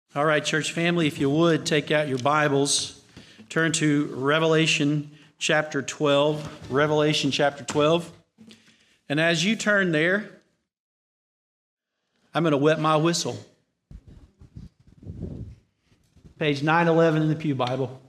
All right, church family, if you would, take out your Bibles, turn to Revelation chapter 12. Revelation chapter 12. And as you turn there, I'm going to wet my whistle. Page 911 in the Pew Bible.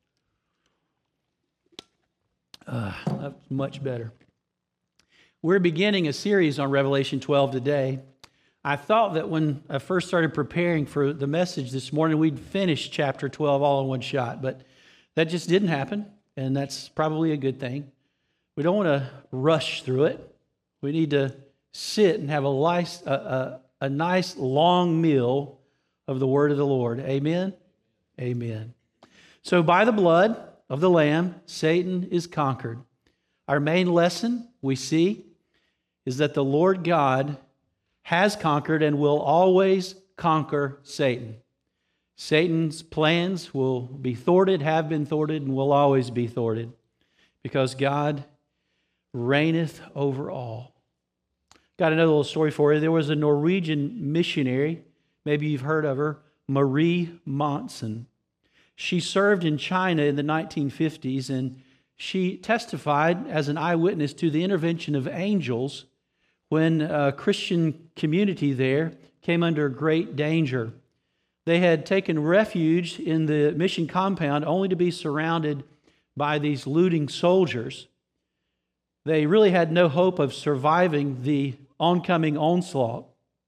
That's much better. We're beginning a series on Revelation 12 today. I thought that when I first started preparing for the message this morning, we'd finish chapter 12 all in one shot, but that just didn't happen, and that's probably a good thing. We don't want to rush through it. We need to sit and have a nice long meal of the Word of the Lord. Amen? Amen. So by the blood of the Lamb, Satan is conquered. Our main lesson we see is that the Lord God has conquered and will always conquer Satan. Satan's plans will be thwarted, have been thwarted, and will always be thwarted because God reigneth over all. Got another little story for you. There was a Norwegian missionary, maybe you've heard of her, Marie Monsen. She served in China in the 1950s, and she testified as an eyewitness to the intervention of angels when a Christian community there came under great danger. They had taken refuge in the mission compound only to be surrounded by these looting soldiers. They really had no hope of surviving the oncoming onslaught.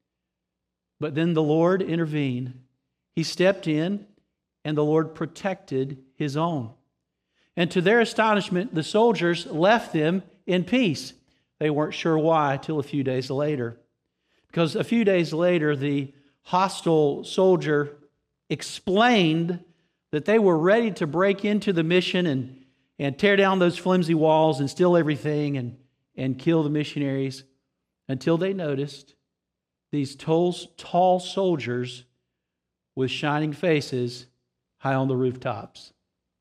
But then the Lord intervened. He stepped in, and the Lord protected His own. And to their astonishment, the soldiers left them in peace. They weren't sure why till a few days later. Because a few days later, the hostile soldier explained that they were ready to break into the mission and tear down those flimsy walls and steal everything and kill the missionaries until they noticed these tall soldiers with shining faces high on the rooftops.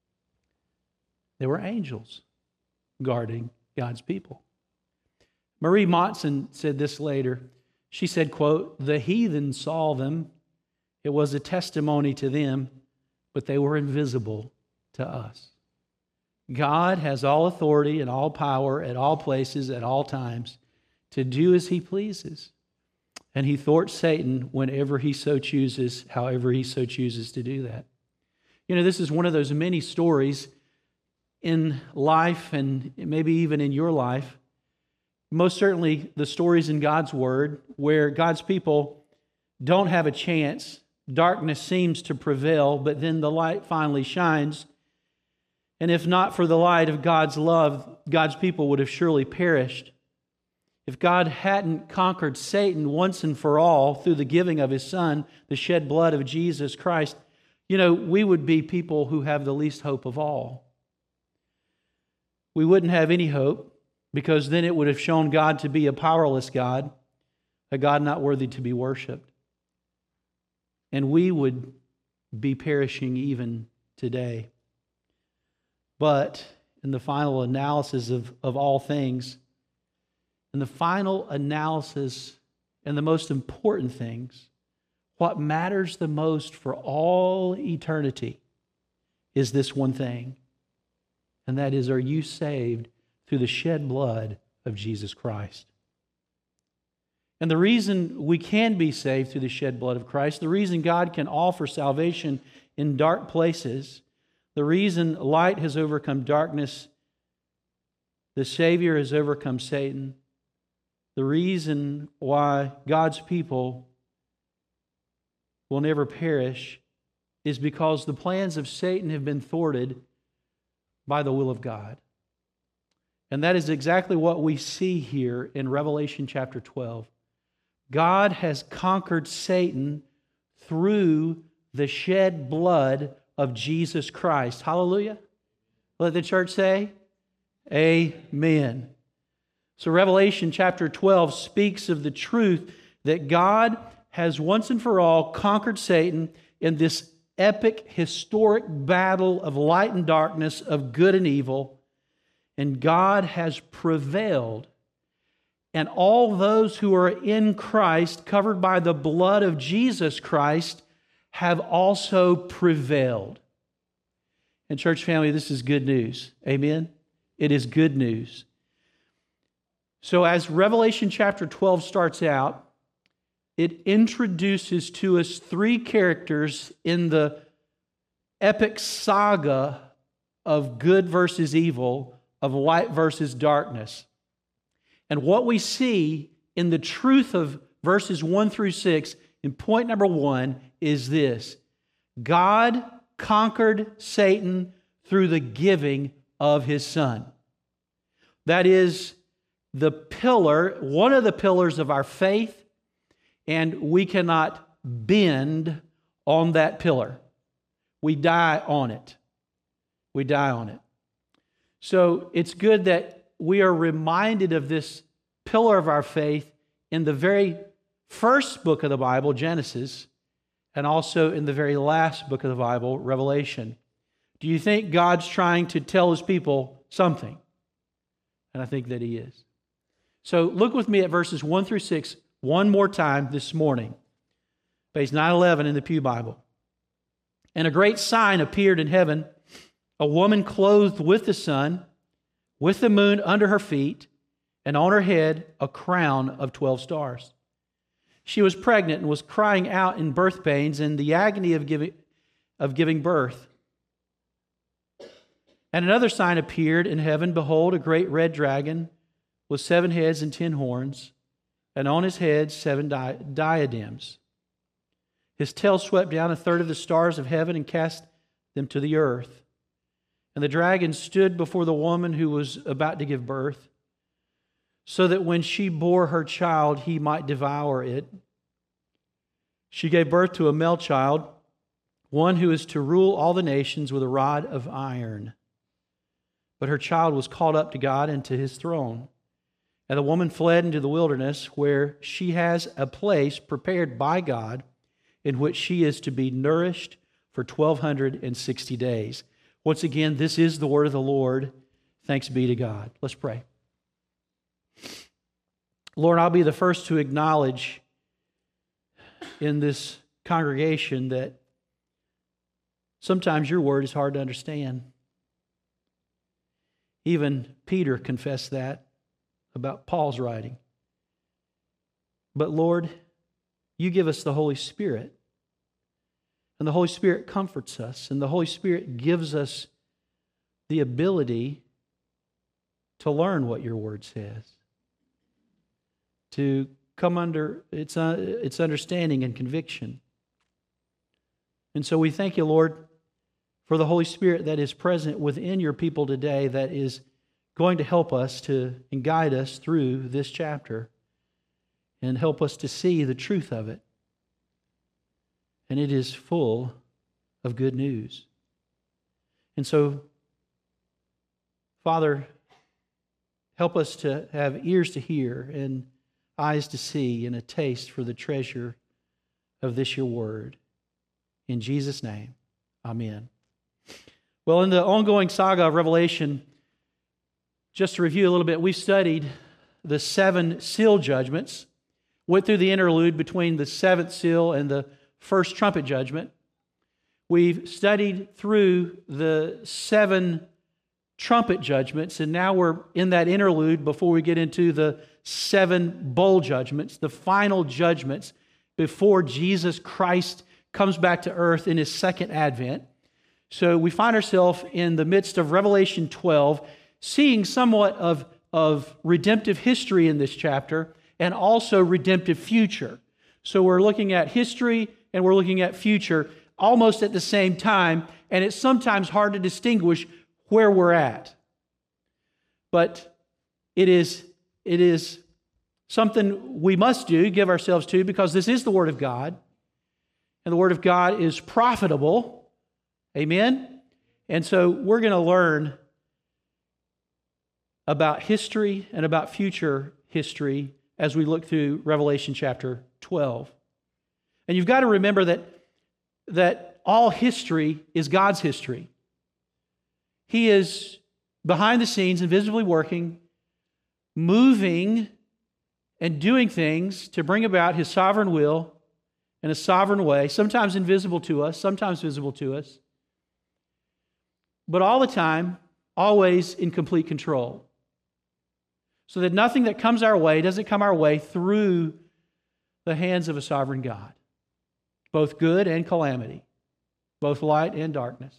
They were angels guarding God's people. Marie Monsen said this later. She said, quote, "The heathen saw them. It was a testimony to them, but they were invisible to us." God has all authority and all power at all places at all times to do as He pleases. And He thwarts Satan whenever He so chooses, however He so chooses to do that. You know, this is one of those many stories in life and maybe even in your life. Most certainly the stories in God's Word where God's people don't have a chance. Darkness seems to prevail, but then the light finally shines. And if not for the light of God's love, God's people would have surely perished. If God hadn't conquered Satan once and for all through the giving of His Son, the shed blood of Jesus Christ, you know, we would be people who have the least hope of all. We wouldn't have any hope, because then it would have shown God to be a powerless God, a God not worthy to be worshiped. And we would be perishing even today. But in the final analysis of all things, in the final analysis and the most important things, what matters the most for all eternity is this one thing. And that is, are you saved through the shed blood of Jesus Christ? And the reason we can be saved through the shed blood of Christ, the reason God can offer salvation in dark places, the reason light has overcome darkness, the Savior has overcome Satan, the reason why God's people will never perish is because the plans of Satan have been thwarted by the will of God. And that is exactly what we see here in Revelation chapter 12. God has conquered Satan through the shed blood of Jesus Christ. Hallelujah. Let the church say, amen. So Revelation chapter 12 speaks of the truth that God has once and for all conquered Satan in this epic, historic battle of light and darkness, of good and evil. And God has prevailed. And all those who are in Christ, covered by the blood of Jesus Christ, have also prevailed. And church family, this is good news. Amen? It is good news. So as Revelation chapter 12 starts out, it introduces to us three characters in the epic saga of good versus evil, of light versus darkness. And what we see in the truth of verses 1 through 6, in point number 1, is this: God conquered Satan through the giving of His Son. That is the pillar, one of the pillars of our faith, and we cannot bend on that pillar. We die on it. We die on it. So it's good that we are reminded of this pillar of our faith in the very first book of the Bible, Genesis, and also in the very last book of the Bible, Revelation. Do you think God's trying to tell His people something? And I think that He is. So look with me at verses 1 through 6 one more time this morning. Page 911 in the Pew Bible. And a great sign appeared in heaven, a woman clothed with the sun, with the moon under her feet, and on her head a crown of 12 stars. She was pregnant and was crying out in birth pains and the agony of giving birth. And another sign appeared in heaven. Behold, a great red dragon with 7 heads and 10 horns, and on his head 7 diadems. His tail swept down a third of the stars of heaven and cast them to the earth. And the dragon stood before the woman who was about to give birth, so that when she bore her child, he might devour it. She gave birth to a male child, one who is to rule all the nations with a rod of iron. But her child was caught up to God and to His throne. And the woman fled into the wilderness, where she has a place prepared by God, in which she is to be nourished for 1,260 days. Once again, this is the word of the Lord. Thanks be to God. Let's pray. Lord, I'll be the first to acknowledge in this congregation that sometimes your word is hard to understand. Even Peter confessed that about Paul's writing. But Lord, you give us the Holy Spirit. And the Holy Spirit comforts us. And the Holy Spirit gives us the ability to learn what your word says, to come under its understanding and conviction. And so we thank you, Lord, for the Holy Spirit that is present within your people today, that is going to help us to and guide us through this chapter and help us to see the truth of it. And it is full of good news. And so, Father, help us to have ears to hear and eyes to see and a taste for the treasure of this your word. In Jesus' name, amen. Well, in the ongoing saga of Revelation, just to review a little bit, we studied the 7 seal judgments, went through the interlude between the 7th seal and the first trumpet judgment. We've studied through the 7 trumpet judgments, and now we're in that interlude before we get into the 7 bowl judgments, the final judgments before Jesus Christ comes back to earth in His second advent. So we find ourselves in the midst of Revelation 12, seeing somewhat of redemptive history in this chapter and also redemptive future. So we're looking at history and we're looking at future almost at the same time, and it's sometimes hard to distinguish where we're at. But it is something we must do, give ourselves to, because this is the Word of God, and the Word of God is profitable. Amen? And so we're going to learn about history and about future history as we look through Revelation chapter 12. And you've got to remember that all history is God's history. He is behind the scenes, invisibly working, moving, and doing things to bring about His sovereign will in a sovereign way, sometimes invisible to us, sometimes visible to us, but all the time, always in complete control. So that nothing that comes our way doesn't come our way through the hands of a sovereign God. Both good and calamity, both light and darkness,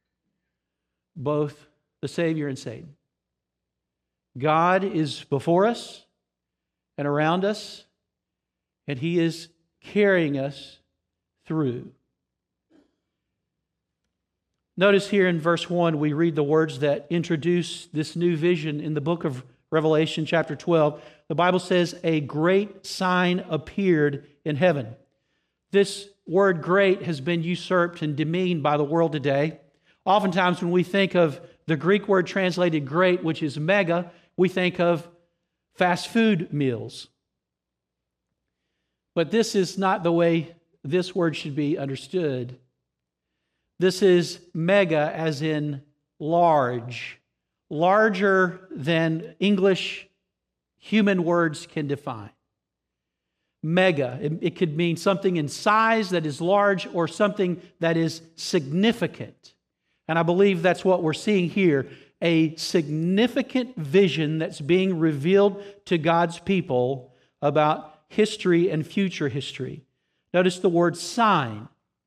both the Savior and Satan. God is before us and around us, and He is carrying us through. Notice here in verse 1, we read the words that introduce this new vision in the book of Revelation chapter 12. The Bible says, "A great sign appeared in heaven." This word great has been usurped and demeaned by the world today. Oftentimes when we think of the Greek word translated great, which is mega, we think of fast food meals. But this is not the way this word should be understood. This is mega as in large, larger than English human words can define. Mega, it could mean something in size that is large or something that is significant. And I believe that's what we're seeing here, a significant vision that's being revealed to God's people about history and future history. Notice the word sign.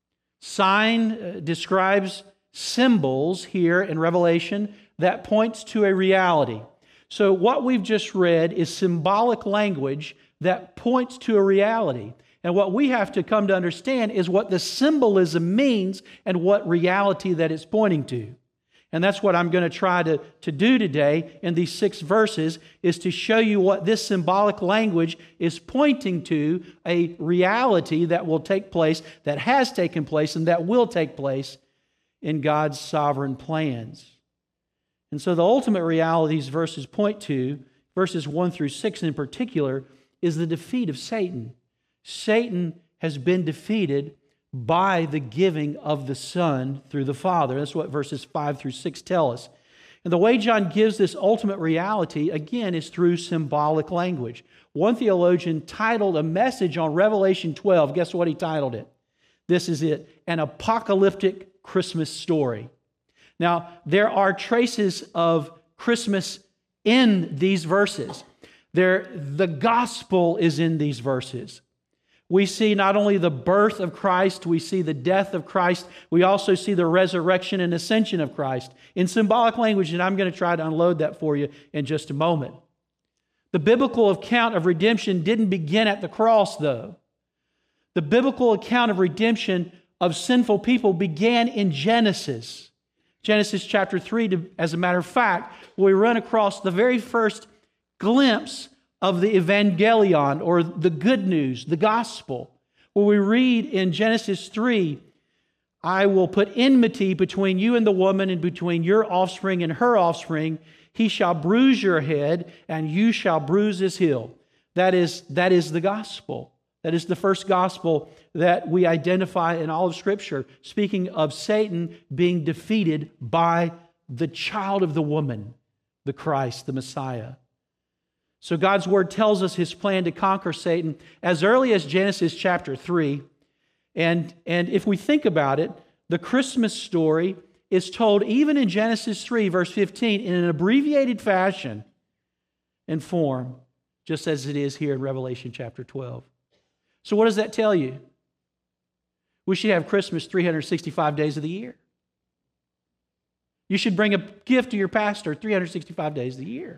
Sign describes symbols here in Revelation that points to a reality. So what we've just read is symbolic language that points to a reality. And what we have to come to understand is what the symbolism means and what reality that it's pointing to. And that's what I'm going to try to do today in these 6 verses, is to show you what this symbolic language is pointing to, a reality that will take place, that has taken place, and that will take place in God's sovereign plans. And so the ultimate reality these verses point to, verses 1 through 6 in particular, is the defeat of Satan. Satan has been defeated by the giving of the Son through the Father. That's what verses 5 through 6 tell us. And the way John gives this ultimate reality, again, is through symbolic language. One theologian titled a message on Revelation 12, guess what he titled it? This is it, An Apocalyptic Christmas Story. Now, there are traces of Christmas in these verses. The gospel is in these verses. We see not only the birth of Christ, we see the death of Christ, we also see the resurrection and ascension of Christ in symbolic language, and I'm going to try to unload that for you in just a moment. The biblical account of redemption didn't begin at the cross, though. The biblical account of redemption of sinful people began in Genesis. Genesis chapter 3, as a matter of fact, we run across the very first glimpse of the evangelion, or the good news, the gospel, where we read in Genesis 3, "I will put enmity between you and the woman, and between your offspring and her offspring. He shall bruise your head, and you shall bruise his heel." That is the gospel. That is the first gospel that we identify in all of Scripture, speaking of Satan being defeated by the child of the woman, the Christ, the Messiah. So God's Word tells us His plan to conquer Satan as early as Genesis chapter 3. And if we think about it, the Christmas story is told even in Genesis 3, verse 15, in an abbreviated fashion and form, just as it is here in Revelation chapter 12. So what does that tell you? We should have Christmas 365 days of the year. You should bring a gift to your pastor 365 days of the year.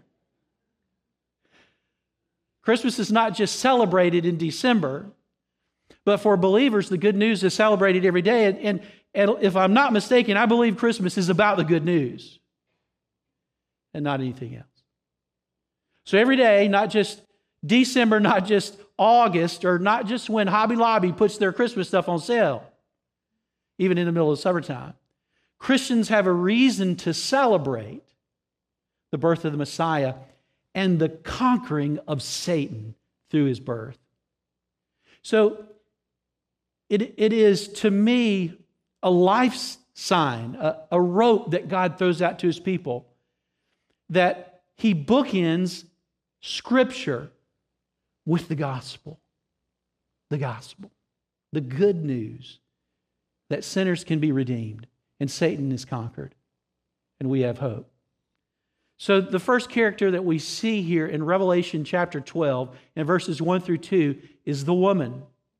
Christmas is not just celebrated in December, but for believers, the good news is celebrated every day. And if I'm not mistaken, I believe Christmas is about the good news and not anything else. So every day, not just December, not just August, or not just when Hobby Lobby puts their Christmas stuff on sale, even in the middle of summertime. Christians have a reason to celebrate the birth of the Messiah and the conquering of Satan through his birth. So it is, to me, a life sign, a rope that God throws out to His people, that He bookends Scripture with the gospel. The gospel. the good news that sinners can be redeemed and Satan is conquered and we have hope. So the first character that we see here in Revelation chapter 12 and verses 1 through 2 is the woman,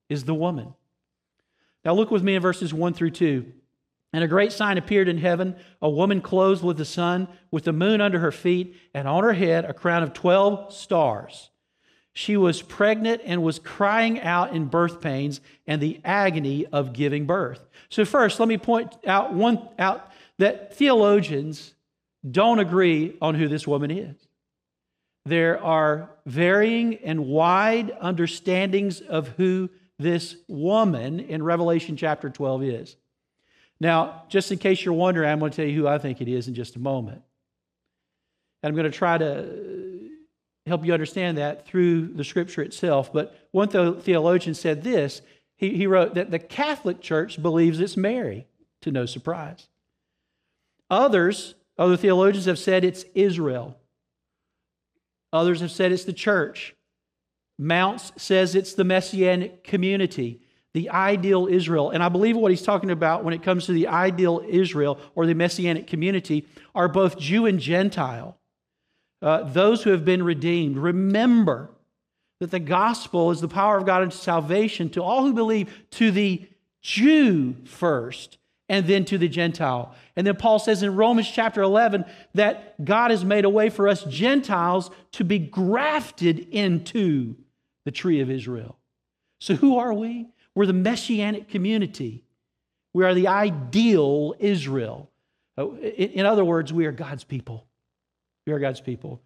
Now look with me in verses 1 through 2. And a great sign appeared in heaven, a woman clothed with the sun, with the moon under her feet, and on her head a crown of 12 stars. She was pregnant and was crying out in birth pains and the agony of giving birth. So first, let me point out that theologians don't agree on who this woman is. There are varying and wide understandings of who this woman in Revelation chapter 12 is. Now, just in case you're wondering, I'm going to tell you who I think it is in just a moment. And I'm going to try to help you understand that through the Scripture itself. But one theologian said this. He wrote that the Catholic Church believes it's Mary, to no surprise. Other theologians have said it's Israel. Others have said it's the church. Mounce says it's the Messianic community, the ideal Israel. And I believe what he's talking about when it comes to the ideal Israel or the Messianic community are both Jew and Gentile, those who have been redeemed. Remember that the gospel is the power of God unto salvation to all who believe, to the Jew first, and then to the Gentile. And then Paul says in Romans chapter 11 that God has made a way for us Gentiles to be grafted into the tree of Israel. So who are we? We're the Messianic community. We are the ideal Israel. In other words, we are God's people. We are God's people.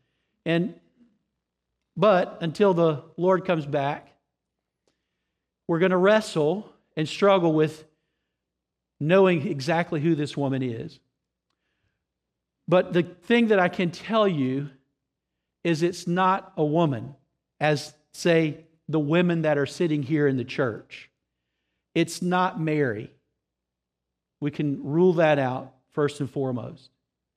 But until the Lord comes back, we're going to wrestle and struggle with knowing exactly who this woman is. But the thing that I can tell you is it's not a woman, as, say, the women that are sitting here in the church. It's not Mary. We can rule that out first and foremost.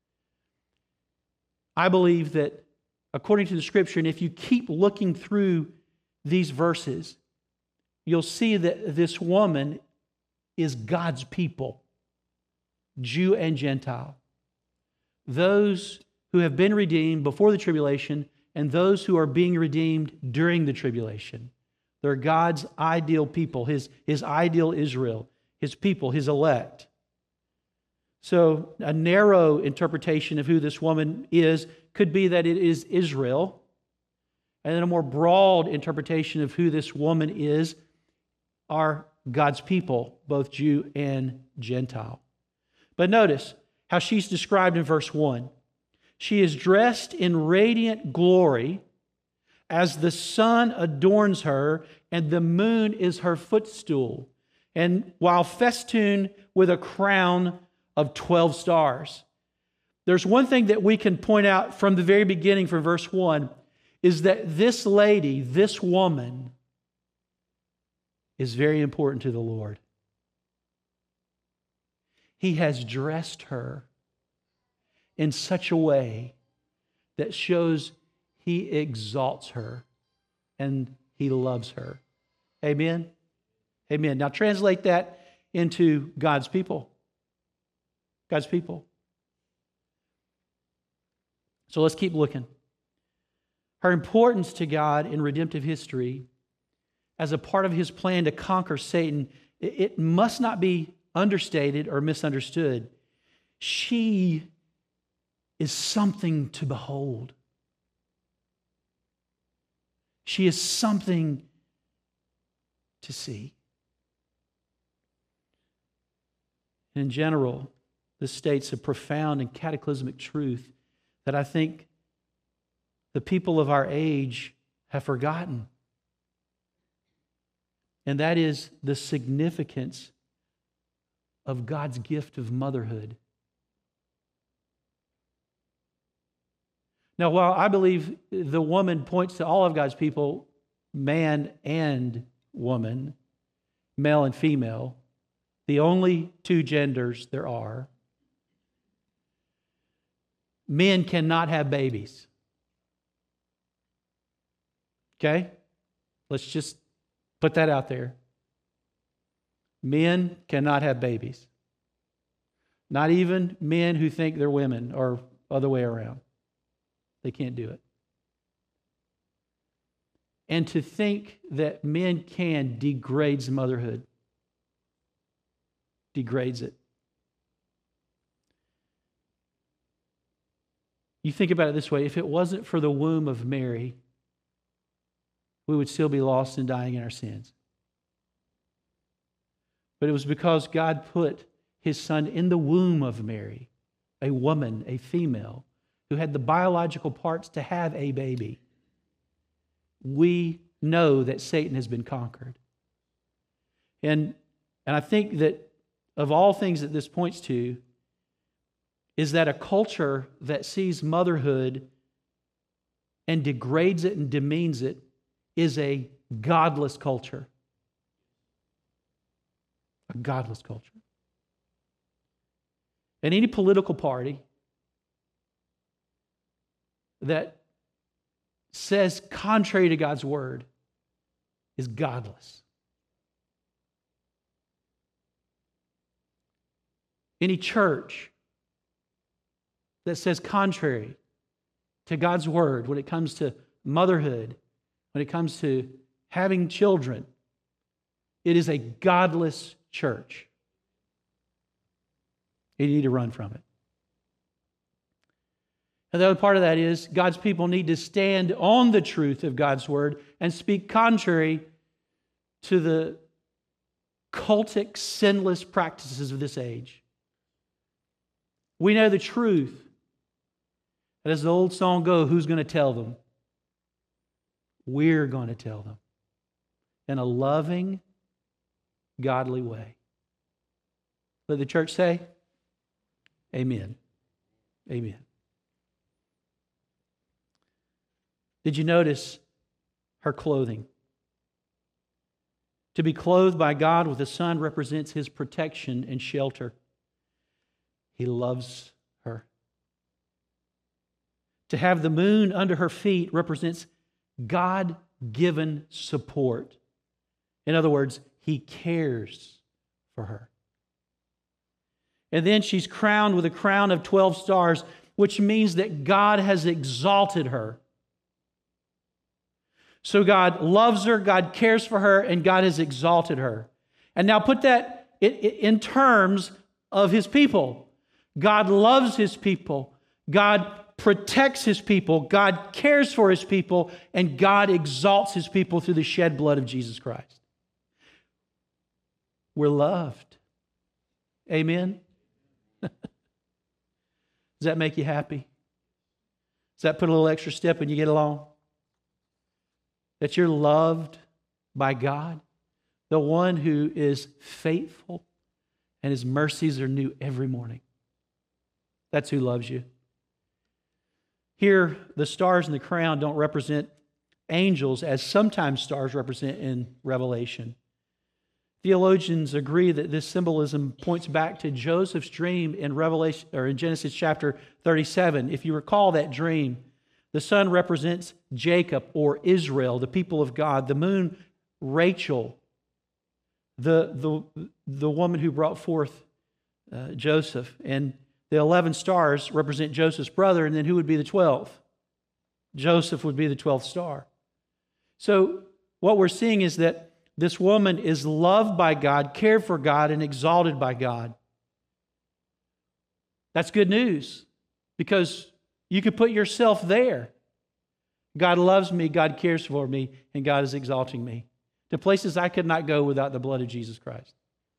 I believe that according to the Scripture, and if you keep looking through these verses, you'll see that this woman is God's people, Jew and Gentile. Those who have been redeemed before the tribulation and those who are being redeemed during the tribulation. They're God's ideal people, His ideal Israel, His people, His elect. So a narrow interpretation of who this woman is could be that it is Israel. And then a more broad interpretation of who this woman is are God's people, both Jew and Gentile. But notice how she's described in verse 1. She is dressed in radiant glory as the sun adorns her and the moon is her footstool, and while festooned with a crown of 12 stars. There's one thing that we can point out from the very beginning, from verse 1, is that this lady, this woman, is very important to the Lord. He has dressed her in such a way that shows He exalts her and He loves her. Amen? Amen. Now translate that into God's people. God's people. So let's keep looking. Her importance to God in redemptive history as a part of His plan to conquer Satan, it must not be understated or misunderstood. She is something to behold. She is something to see. In general, this states a profound and cataclysmic truth that I think the people of our age have forgotten. And that is the significance of God's gift of motherhood. Now, while I believe the woman points to all of God's people, man and woman, male and female, the only two genders there are, men cannot have babies. Okay? Let's just put that out there. Men cannot have babies. Not even men who think they're women or other way around. They can't do it. And to think that men can degrades motherhood. Degrades it. You think about it this way, if it wasn't for the womb of Mary, we would still be lost and dying in our sins. But it was because God put His Son in the womb of Mary, a woman, a female, who had the biological parts to have a baby. We know that Satan has been conquered. And I think that of all things that this points to is that a culture that sees motherhood and degrades it and demeans it is a godless culture. A godless culture. And any political party that says contrary to God's word is godless. Any church that says contrary to God's word when it comes to motherhood, when it comes to having children, it is a godless church. You need to run from it. And the other part of that is God's people need to stand on the truth of God's word and speak contrary to the cultic, sinless practices of this age. We know the truth. And as the old song goes, who's going to tell them? We're going to tell them in a loving, godly way. Let the church say, amen. Amen. Did you notice her clothing? To be clothed by God with the Son represents His protection and shelter. He loves her. To have the moon under her feet represents God-given support. In other words, He cares for her. And then she's crowned with a crown of 12 stars, which means that God has exalted her. So God loves her, God cares for her, and God has exalted her. And now put that in terms of His people. God loves His people. God protects His people. God cares for His people. And God exalts His people through the shed blood of Jesus Christ. We're loved. Amen? Does that make you happy? Does that put a little extra step when you get along? That you're loved by God, the one who is faithful and His mercies are new every morning. That's who loves you. Here, the stars in the crown don't represent angels as sometimes stars represent in Revelation. Theologians agree that this symbolism points back to Joseph's dream in Revelation or in Genesis chapter 37. If you recall that dream, the sun represents Jacob or Israel, the people of God. The moon, Rachel, the woman who brought forth Joseph. And the 11 stars represent Joseph's brother. And then who would be the 12th? Joseph would be the 12th star. So what we're seeing is that this woman is loved by God, cared for God, and exalted by God. That's good news because you could put yourself there. God loves me, God cares for me, and God is exalting me to places I could not go without the blood of Jesus Christ.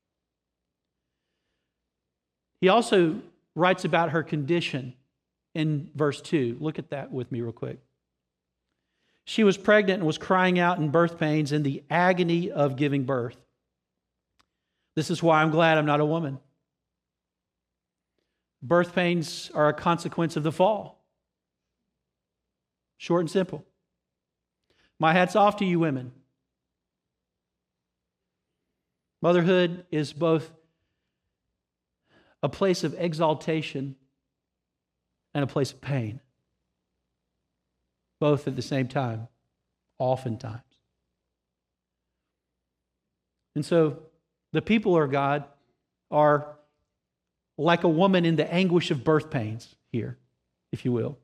He also writes about her condition in verse 2. Look at that with me real quick. She was pregnant and was crying out in birth pains in the agony of giving birth. This is why I'm glad I'm not a woman. Birth pains are a consequence of the fall. Short and simple. My hat's off to you women. Motherhood is both a place of exaltation and a place of pain. Both at the same time, oftentimes. And so The people of God are like a woman in the anguish of birth pains here, if you will.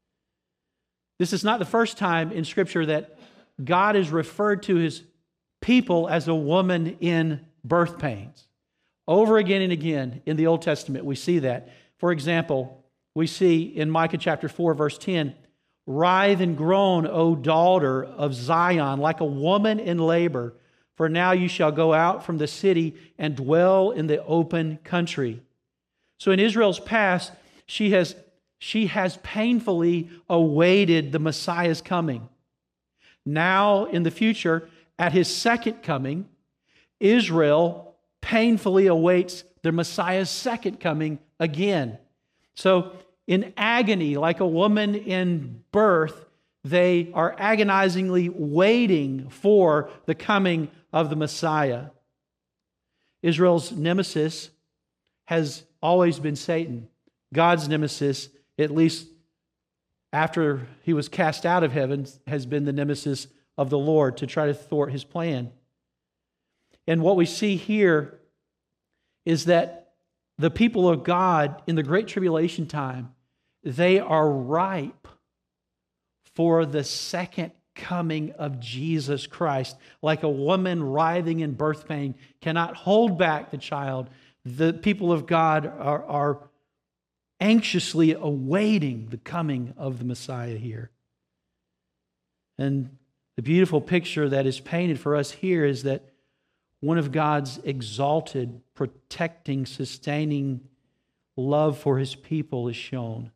This is not the first time in Scripture that God is referred to His people as a woman in birth pains. Over again and again in the Old Testament, we see that. For example, we see in Micah chapter 4, verse 10, "Writhe and groan, O daughter of Zion, like a woman in labor, for now you shall go out from the city and dwell in the open country." So in Israel's past, she has painfully awaited the Messiah's coming. Now, in the future, at His second coming, Israel painfully awaits the Messiah's second coming again. So, in agony, like a woman in birth, they are agonizingly waiting for the coming of the Messiah. Israel's nemesis has always been Satan. God's nemesis, at least after He was cast out of heaven, has been the nemesis of the Lord to try to thwart His plan. And what we see here is that the people of God in the Great Tribulation time, they are ripe for the second coming of Jesus Christ. Like a woman writhing in birth pain cannot hold back the child, the people of God are anxiously awaiting the coming of the Messiah here. And the beautiful picture that is painted for us here is that one of God's exalted, protecting, sustaining love for His people is shown.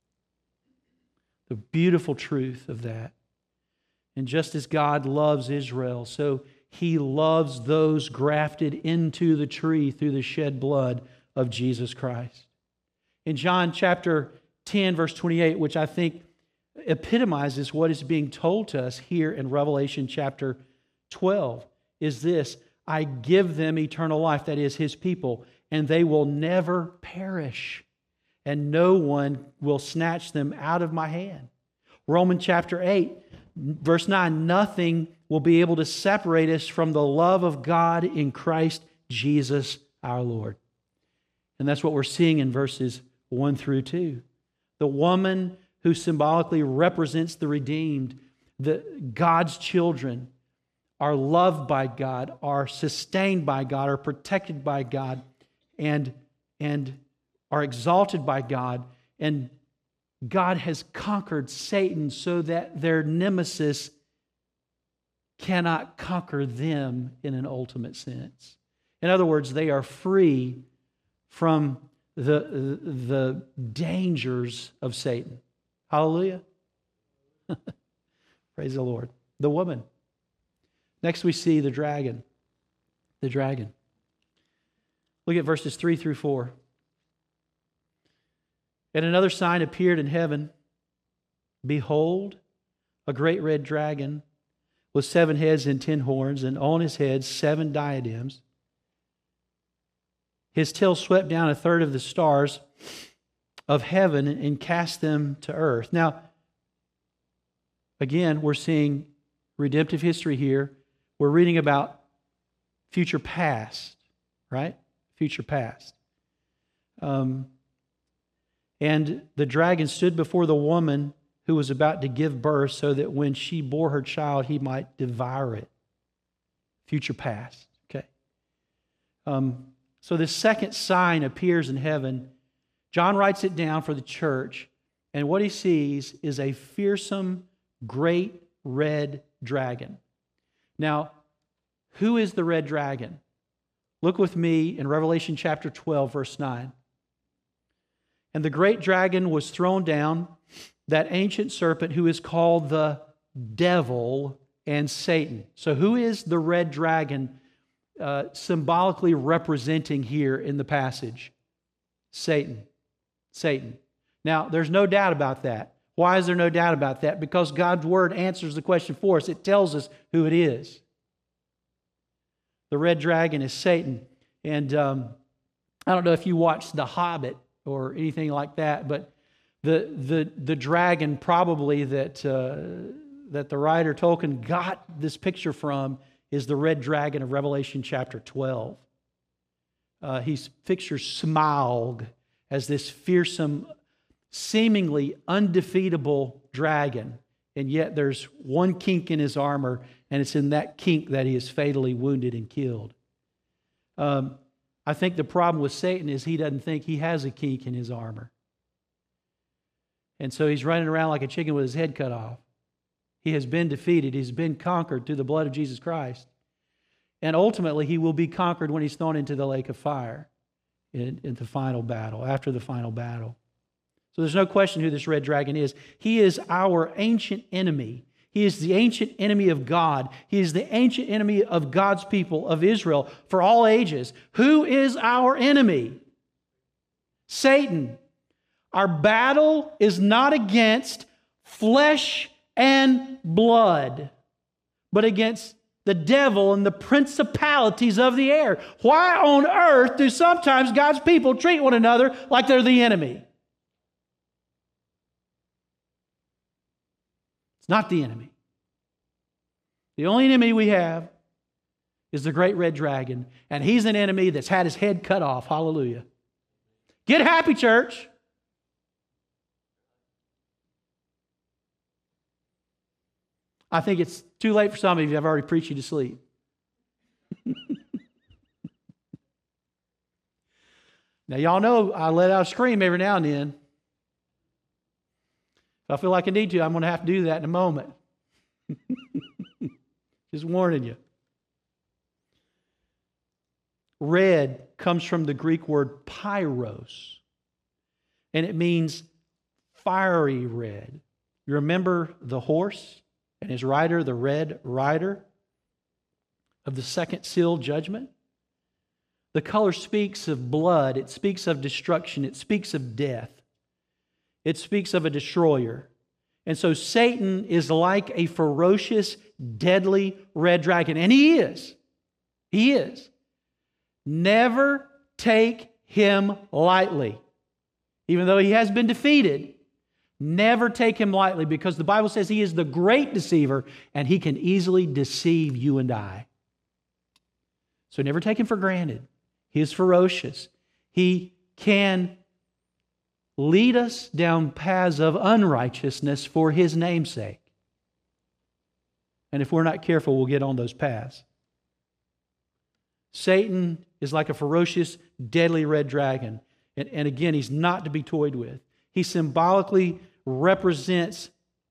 The beautiful truth of that. And just as God loves Israel, so He loves those grafted into the tree through the shed blood of Jesus Christ. In John chapter 10, verse 28, which I think epitomizes what is being told to us here in Revelation chapter 12, is this: "I give them eternal life," that is, His people, "and they will never perish, and no one will snatch them out of my hand." Romans chapter 8, verse 9, "Nothing will be able to separate us from the love of God in Christ Jesus our Lord." And that's what we're seeing in verses 1 through 2. The woman who symbolically represents the redeemed, God's children, are loved by God, are sustained by God, are protected by God, and are exalted by God. And God has conquered Satan so that their nemesis cannot conquer them in an ultimate sense. In other words, they are free from the dangers of Satan. Hallelujah. Praise the Lord. The woman. Next we see the dragon. The dragon. Look at verses 3 through 4. "And another sign appeared in heaven. Behold, a great red dragon with 7 heads and 10 horns, and on his heads 7 diadems. His tail swept down a third of the stars of heaven and cast them to earth." Now, again, we're seeing redemptive history here. We're reading about future past, right? Future past. And the dragon stood before the woman who was about to give birth, so that when she bore her child, he might devour it. Future past. Okay. So this second sign appears in heaven. John writes it down for the church, and what he sees is a fearsome, great red dragon. Now, who is the red dragon? Look with me in Revelation chapter 12, verse 9. "And the great dragon was thrown down, that ancient serpent who is called the devil and Satan." So who is the red dragon symbolically representing here in the passage? Satan. Satan. Now, there's no doubt about that. Why is there no doubt about that? Because God's Word answers the question for us. It tells us who it is. The red dragon is Satan. And I don't know if you watched The Hobbit or anything like that, but the dragon probably that the writer Tolkien got this picture from is the red dragon of Revelation chapter 12. He's pictured Smaug as this fearsome, seemingly undefeatable dragon. And yet there's one kink in his armor, and it's in that kink that he is fatally wounded and killed. I think the problem with Satan is he doesn't think he has a kink in his armor. And so he's running around like a chicken with his head cut off. He has been defeated. He's been conquered through the blood of Jesus Christ. And ultimately, he will be conquered when he's thrown into the lake of fire in the final battle, after the final battle. So there's no question who this red dragon is. He is our ancient enemy. He is the ancient enemy of God. He is the ancient enemy of God's people, of Israel, for all ages. Who is our enemy? Satan. Our battle is not against flesh and blood, but against the devil and the principalities of the air. Why on earth do sometimes God's people treat one another like they're the enemy? It's not the enemy. The only enemy we have is the great red dragon, and he's an enemy that's had his head cut off. Hallelujah. Get happy, church. I think it's too late for some of you. I've already preached you to sleep. Now, y'all know I let out a scream every now and then. If I feel like I need to, I'm going to have to do that in a moment. Just warning you. Red comes from the Greek word pyros, and it means fiery red. You remember the horse and his rider, the red rider of the second seal judgment? The color speaks of blood. It speaks of destruction. It speaks of death. It speaks of a destroyer. And so Satan is like a ferocious, deadly red dragon. And he is. He is. Never take him lightly. Even though he has been defeated, never take him lightly, because the Bible says he is the great deceiver and he can easily deceive you and I. So never take him for granted. He is ferocious. He can lead us down paths of unrighteousness for his name's sake. And if we're not careful, we'll get on those paths. Satan is like a ferocious, deadly red dragon. And again, he's not to be toyed with. He symbolically represents,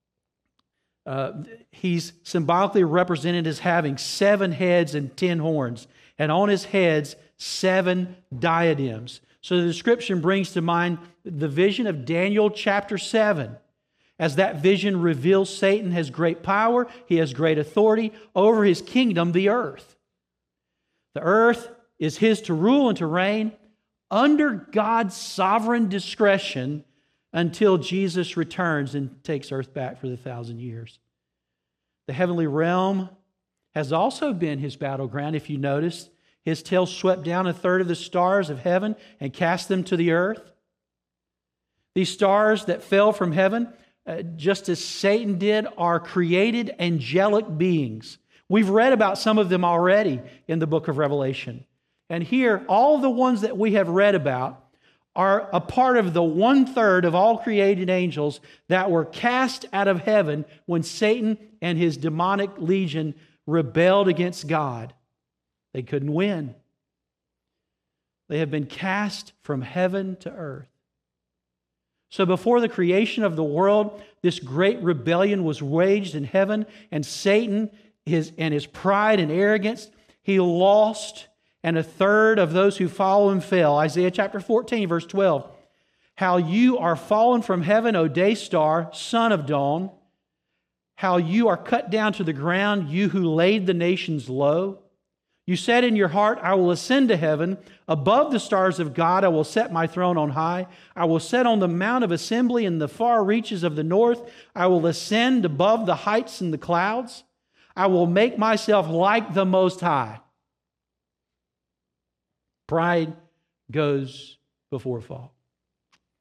he's symbolically represented as having 7 heads and 10 horns. And on his heads, 7 diadems. So the description brings to mind the vision of Daniel chapter 7. As that vision reveals Satan has great power, he has great authority over his kingdom, the earth. The earth is his to rule and to reign under God's sovereign discretion until Jesus returns and takes earth back for the 1,000 years. The heavenly realm has also been his battleground. If you notice, his tail swept down 1/3 of the stars of heaven and cast them to the earth. These stars that fell from heaven, just as Satan did, are created angelic beings. We've read about some of them already in the book of Revelation. And here, all the ones that we have read about are a part of the 1/3 of all created angels that were cast out of heaven when Satan and his demonic legion rebelled against God. They couldn't win. They have been cast from heaven to earth. So before the creation of the world, this great rebellion was waged in heaven, and Satan, his pride and arrogance, he lost, and 1/3 of those who follow him fell. Isaiah chapter 14, verse 12. How you are fallen from heaven, O day star, son of dawn. How you are cut down to the ground, you who laid the nations low. You said in your heart, I will ascend to heaven. Above the stars of God, I will set my throne on high. I will sit on the mount of assembly in the far reaches of the north. I will ascend above the heights and the clouds. I will make myself like the Most High. Pride goes before fall.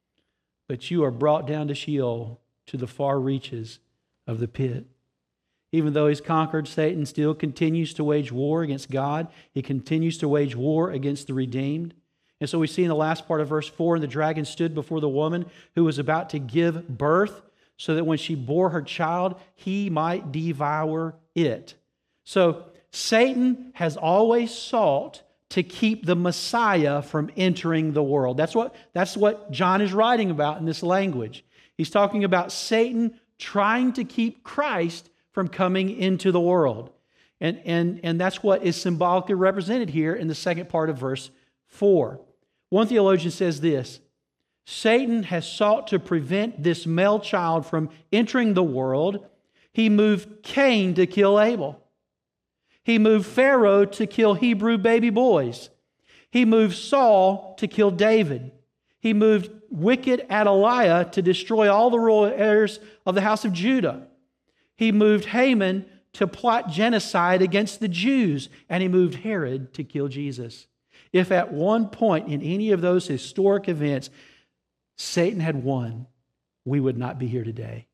But you are brought down to Sheol, to the far reaches of the pit. Even though he's conquered, Satan still continues to wage war against God. He continues to wage war against the redeemed. And so we see in the last part of verse 4, and the dragon stood before the woman who was about to give birth, so that when she bore her child, he might devour it. So Satan has always sought to keep the Messiah from entering the world. That's what John is writing about in this language. He's talking about Satan trying to keep Christ from coming into the world. And that's what is symbolically represented here in the second part of verse 4. One theologian says this: Satan has sought to prevent this male child from entering the world. He moved Cain to kill Abel. He moved Pharaoh to kill Hebrew baby boys. He moved Saul to kill David. He moved wicked Athaliah to destroy all the royal heirs of the house of Judah. He moved Haman to plot genocide against the Jews, and he moved Herod to kill Jesus. If at one point in any of those historic events Satan had won, we would not be here today.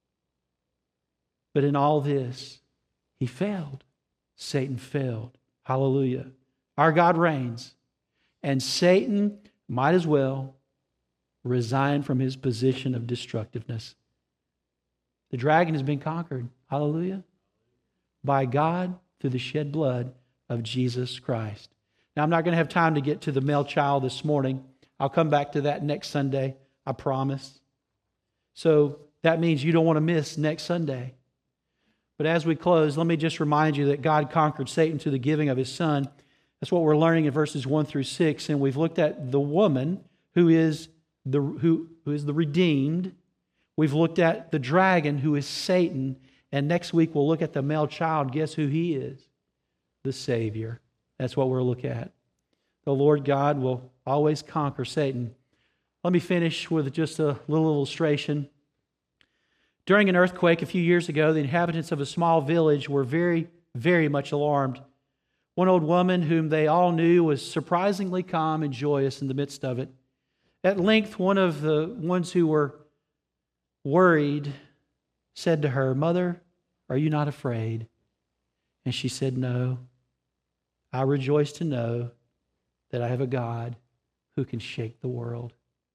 But in all this, he failed. Satan failed. Hallelujah. Our God reigns, and Satan might as well resign from his position of destructiveness. The dragon has been conquered. Hallelujah. By God through the shed blood of Jesus Christ. Now, I'm not going to have time to get to the male child this morning. I'll come back to that next Sunday, I promise. So that means you don't want to miss next Sunday. But as we close, let me just remind you that God conquered Satan through the giving of His Son. That's what we're learning in verses 1 through 6. And we've looked at the woman who is the redeemed. We've looked at the dragon who is Satan. And next week we'll look at the male child. Guess who he is? The Savior. That's what we'll look at. The Lord God will always conquer Satan. Let me finish with just a little illustration. During an earthquake a few years ago, the inhabitants of a small village were very, very much alarmed. One old woman whom they all knew was surprisingly calm and joyous in the midst of it. At length, one of the ones who were worried said to her, "Mother, are you not afraid?" And she said, "No. I rejoice to know that I have a God who can shake the world."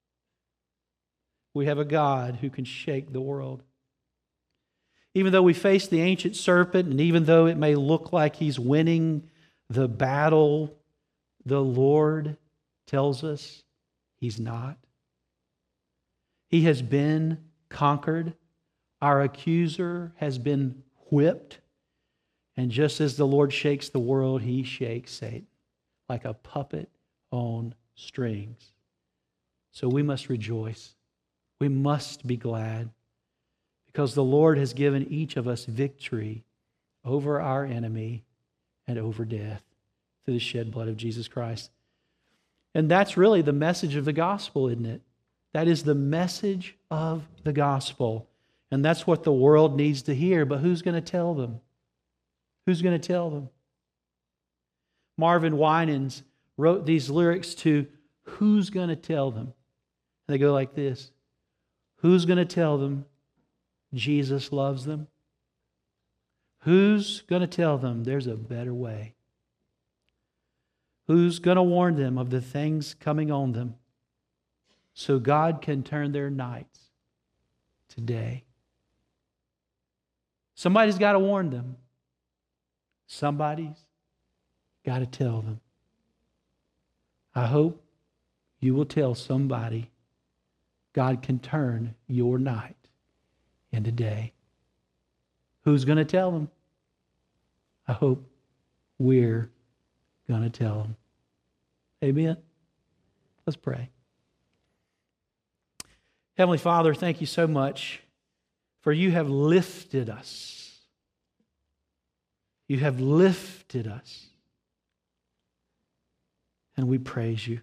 We have a God who can shake the world. Even though we face the ancient serpent, and even though it may look like he's winning the battle, the Lord tells us he's not. He has been conquered. Our accuser has been whipped. And just as the Lord shakes the world, He shakes Satan like a puppet on strings. So we must rejoice. We must be glad, because the Lord has given each of us victory over our enemy and over death through the shed blood of Jesus Christ. And that's really the message of the gospel, isn't it? That is the message of the gospel. And that's what the world needs to hear. But who's going to tell them? Who's going to tell them? Marvin Winans wrote these lyrics to Who's Going to Tell Them? And they go like this: who's going to tell them Jesus loves them? Who's going to tell them there's a better way? Who's going to warn them of the things coming on them so God can turn their nights to day? Somebody's got to warn them. Somebody's got to tell them. I hope you will tell somebody God can turn your night into day. Who's going to tell them? I hope we're going to tell them. Amen? Let's pray. Heavenly Father, thank you so much for you have lifted us. You have lifted us. And we praise you.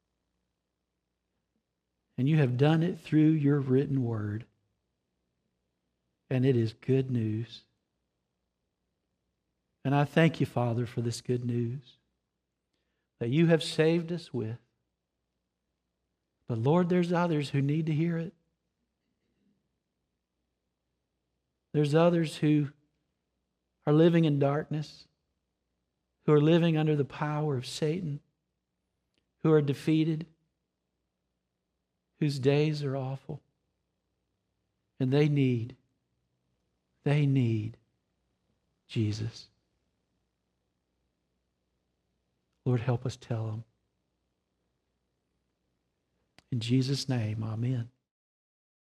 And you have done it through your written word. And it is good news. And I thank you, Father, for this good news that you have saved us with. But Lord, there's others who need to hear it. There's others who are living in darkness, who are living under the power of Satan, who are defeated, whose days are awful. And they need Jesus. Lord, help us tell them. In Jesus' name, amen.